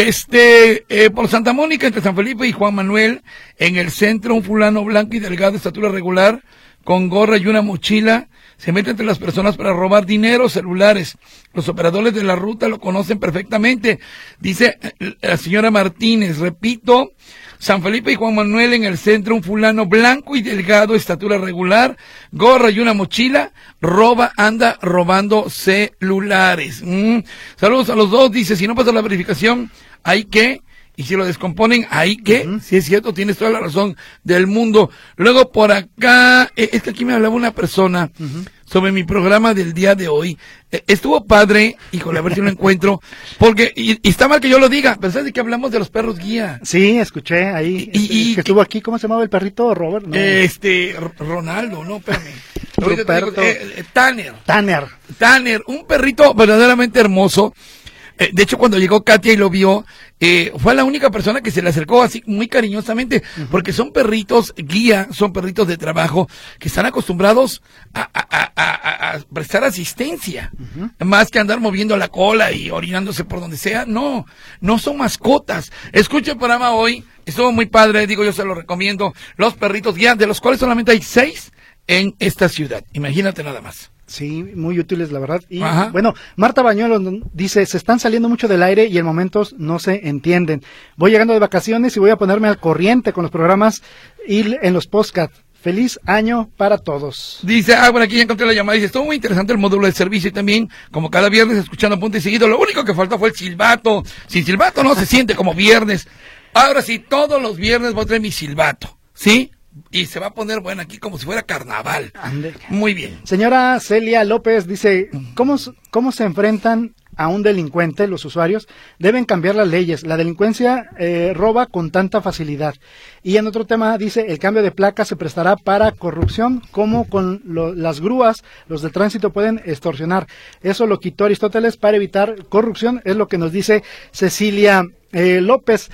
este, eh, por Santa Mónica, entre San Felipe y Juan Manuel, en el centro, un fulano blanco y delgado, estatura regular, con gorra y una mochila, se mete entre las personas para robar dinero, celulares. Los operadores de la ruta lo conocen perfectamente. Dice eh, la señora Martínez, repito, San Felipe y Juan Manuel, en el centro, un fulano blanco y delgado, estatura regular, gorra y una mochila, roba, anda robando celulares. Mm. Saludos a los dos, dice, si no pasa la verificación, hay que, y si lo descomponen, hay que, uh-huh. Si es cierto, tienes toda la razón del mundo. Luego por acá, eh, es que aquí me hablaba una persona uh-huh. sobre mi programa del día de hoy. Eh, estuvo padre, híjole, a ver si lo encuentro, porque, y, y está mal que yo lo diga, pero ¿sabes de que hablamos de los perros guía? Sí, escuché ahí, Y- y- este, que estuvo aquí, ¿cómo se llamaba el perrito? Robert, no. Este, R- Ronaldo, no, espérame. Ahorita te digo, Ruperto. eh, eh, Tanner. Tanner. Tanner, un perrito verdaderamente hermoso. Eh, de hecho, cuando llegó Katia y lo vio, eh, fue la única persona que se le acercó así muy cariñosamente, uh-huh. porque son perritos guía, son perritos de trabajo que están acostumbrados a, a, a, a, a prestar asistencia, uh-huh. más que andar moviendo la cola y orinándose por donde sea. No, no son mascotas. Escucha el programa hoy, estuvo muy padre, digo, yo se lo recomiendo. Los perritos guía, de los cuales solamente hay seis en esta ciudad. Imagínate nada más. Sí, muy útiles, la verdad. Y Ajá. bueno, Marta Bañuelos dice, se están saliendo mucho del aire y en momentos no se entienden. Voy llegando de vacaciones y voy a ponerme al corriente con los programas y en los podcasts. Feliz año para todos. Dice, ah, bueno, aquí ya encontré la llamada. Dice, estuvo muy interesante el módulo de servicio y también, como cada viernes, escuchando punto y seguido. Lo único que faltó fue el silbato. Sin silbato no se siente como viernes. Ahora sí, todos los viernes voy a traer mi silbato, ¿sí? Y se va a poner, bueno, aquí como si fuera carnaval. Ande. Muy bien. Señora Celia López dice, ¿cómo, cómo se enfrentan a un delincuente los usuarios? Deben cambiar las leyes. La delincuencia eh, roba con tanta facilidad. Y en otro tema dice, el cambio de placa se prestará para corrupción, como con lo, las grúas, los de tránsito pueden extorsionar. Eso lo quitó Aristóteles para evitar corrupción, es lo que nos dice Cecilia eh, López.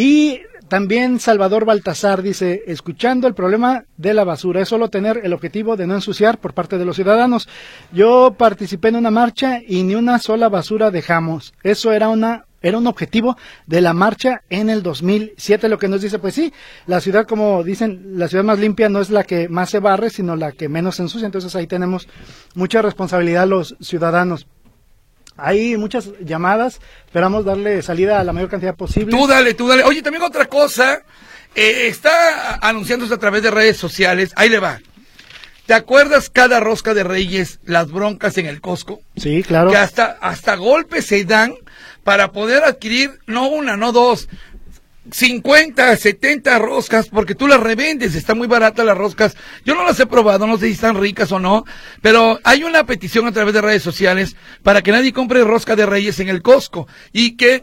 Y también Salvador Baltasar dice, escuchando el problema de la basura, es solo tener el objetivo de no ensuciar por parte de los ciudadanos. Yo participé en una marcha y ni una sola basura dejamos. Eso era una era un objetivo de la marcha en el dos mil siete, lo que nos dice, pues sí, la ciudad, como dicen, la ciudad más limpia no es la que más se barre, sino la que menos se ensucia. Entonces ahí tenemos mucha responsabilidad los ciudadanos. Hay muchas llamadas, esperamos darle salida a la mayor cantidad posible. Tú dale, tú dale. Oye, también otra cosa, eh, está anunciándose a través de redes sociales, ahí le va. ¿Te acuerdas cada rosca de Reyes, las broncas en el Costco? Sí, claro. Que hasta, hasta golpes se dan para poder adquirir, no una, no dos, cincuenta, setenta roscas, porque tú las revendes, están muy baratas las roscas. Yo no las he probado, no sé si están ricas o no, pero hay una petición a través de redes sociales para que nadie compre rosca de Reyes en el Costco y que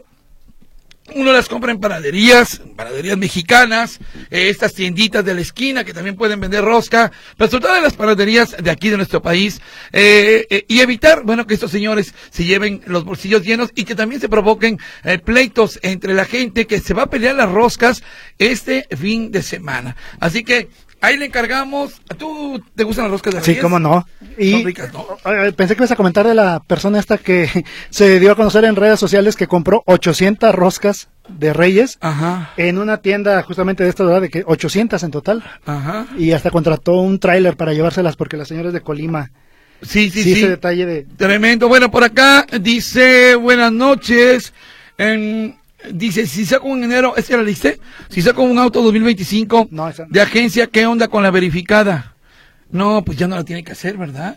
uno las compra en panaderías, panaderías mexicanas, eh, estas tienditas de la esquina que también pueden vender rosca, pero sobre todo de las panaderías de aquí de nuestro país, eh, eh, y evitar, bueno, que estos señores se lleven los bolsillos llenos y que también se provoquen eh, pleitos entre la gente que se va a pelear las roscas este fin de semana. Así que ahí le encargamos. ¿Tú te gustan las roscas de Reyes? Sí, cómo no. Y Son ricas, ¿no? eh, pensé que ibas a comentar de la persona esta que se dio a conocer en redes sociales que compró ochocientas roscas de Reyes Ajá, en una tienda justamente de esta, ¿verdad? De que ochocientas en total. ajá. Y hasta contrató un tráiler para llevárselas porque la señora es de Colima. Sí, sí, Sí, sí. ese detalle de... Tremendo. Bueno, por acá dice, buenas noches. En, dice, si saco un enero, ¿esta ya la liste? Si saco un auto dos mil veinticinco No, esa no. de agencia, ¿qué onda con la verificada? No, pues ya no la tiene que hacer, ¿verdad?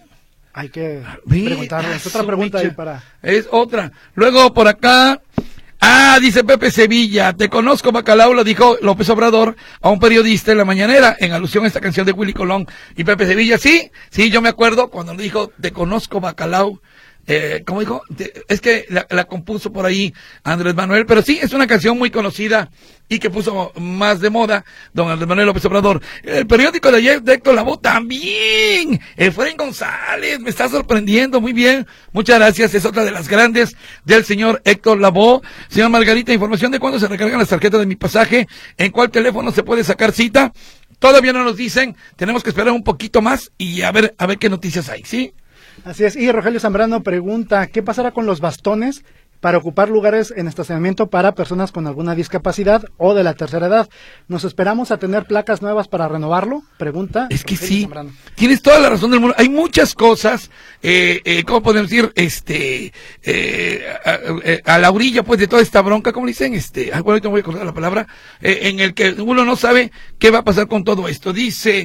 Hay que Ve, preguntarle. Es otra su pregunta ahí mecha. para... Es otra. Luego por acá. Ah, dice Pepe Sevilla, te conozco Bacalao, lo dijo López Obrador a un periodista en la mañanera, en alusión a esta canción de Willy Colón. Y Pepe Sevilla, sí, sí, yo me acuerdo cuando le dijo, te conozco Bacalao. Eh, ¿Cómo dijo? Te- Es que la, la compuso por ahí Andrés Manuel, pero sí, es una canción muy conocida y que puso más de moda don Andrés Manuel López Obrador. El periódico de ayer de Héctor Lavoe también. Efraín González, me está sorprendiendo, muy bien. Muchas gracias, es otra de las grandes del señor Héctor Lavoe. Señora Margarita, información de cuándo se recargan las tarjetas de mi pasaje, en cuál teléfono se puede sacar cita. Todavía no nos dicen, tenemos que esperar un poquito más y a ver, a ver qué noticias hay, ¿sí? Así es. Y Rogelio Zambrano pregunta, ¿qué pasará con los bastones para ocupar lugares en estacionamiento para personas con alguna discapacidad o de la tercera edad? ¿Nos esperamos a tener placas nuevas para renovarlo? Pregunta. Es que Rogelio sí, Zambrano. tienes toda la razón del mundo. Hay muchas cosas, eh, eh, ¿cómo podemos decir? Este, eh, a, a, a la orilla, pues, de toda esta bronca, ¿cómo dicen? Este, ah, bueno, ahorita me voy a acordar la palabra, eh, en el que uno no sabe qué va a pasar con todo esto. Dice,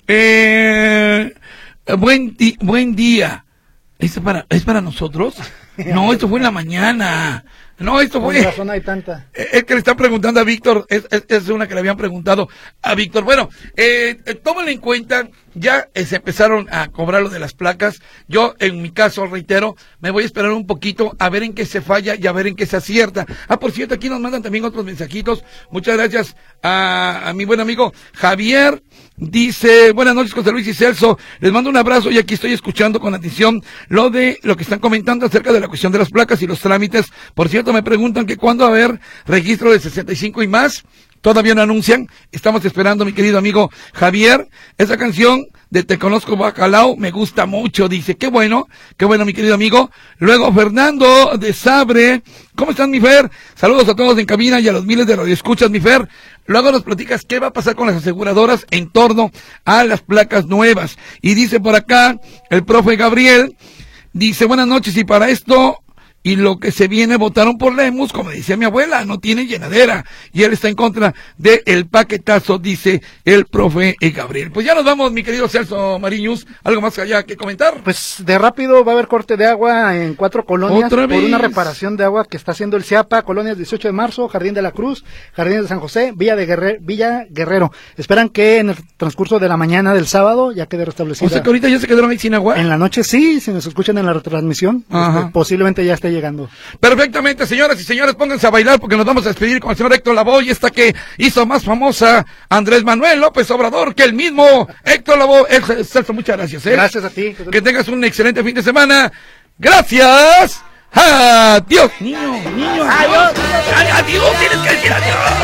eh, buen, di- buen día. ¿Es para, ¿Es para nosotros? No, esto fue en la mañana. No, esto Con fue... razón hay tanta. Es que le están preguntando a Víctor, es, es, es una que le habían preguntado a Víctor. Bueno, eh, eh, tómenlo en cuenta, ya eh, se empezaron a cobrar lo de las placas. Yo, en mi caso, reitero, me voy a esperar un poquito a ver en qué se falla y a ver en qué se acierta. Ah, por cierto, aquí nos mandan también otros mensajitos. Muchas gracias a, a mi buen amigo Javier. Dice, buenas noches, José Luis y Celso. Les mando un abrazo y aquí estoy escuchando con atención lo de lo que están comentando acerca de la cuestión de las placas y los trámites. Por cierto, me preguntan que cuándo va a haber registro de sesenta y cinco y más. Todavía no anuncian. Estamos esperando, mi querido amigo Javier. Esa canción de Te Conozco Bacalao me gusta mucho. Dice, qué bueno, qué bueno, mi querido amigo. Luego, Fernando de Sabre. ¿Cómo están, mi Fer? Saludos a todos en cabina y a los miles de radioescuchas, mi Fer. Luego nos platicas qué va a pasar con las aseguradoras en torno a las placas nuevas. Y dice por acá el profe Gabriel, dice, buenas noches, y para esto y lo que se viene, votaron por Lemus, como decía mi abuela, no tiene llenadera, y él está en contra del paquetazo, dice el profe Gabriel. Pues ya nos vamos, mi querido Celso Mariñus, ¿algo más allá que comentar? Pues de rápido va a haber corte de agua en cuatro colonias ¿Otra por vez? una reparación de agua que está haciendo el CIAPA, colonias dieciocho de marzo, Jardín de la Cruz, Jardín de San José, Villa de Guerre- Villa Guerrero. Esperan que en el transcurso de la mañana del sábado ya quede restablecida. O sea que ahorita ya se quedaron ahí sin agua. En la noche sí, si nos escuchan en la retransmisión, Ajá. este, posiblemente ya esté llegando. Perfectamente, señoras y señores, pónganse a bailar porque nos vamos a despedir con el señor Héctor Lavoe, y esta que hizo más famosa Andrés Manuel López Obrador que el mismo Héctor Lavoe. Eh, Celso, muchas gracias. ¿eh? Gracias a ti. Que tengas un excelente fin de semana. Gracias. Adiós. Niño, niño. Adiós. Adiós. Tienes que decir adiós.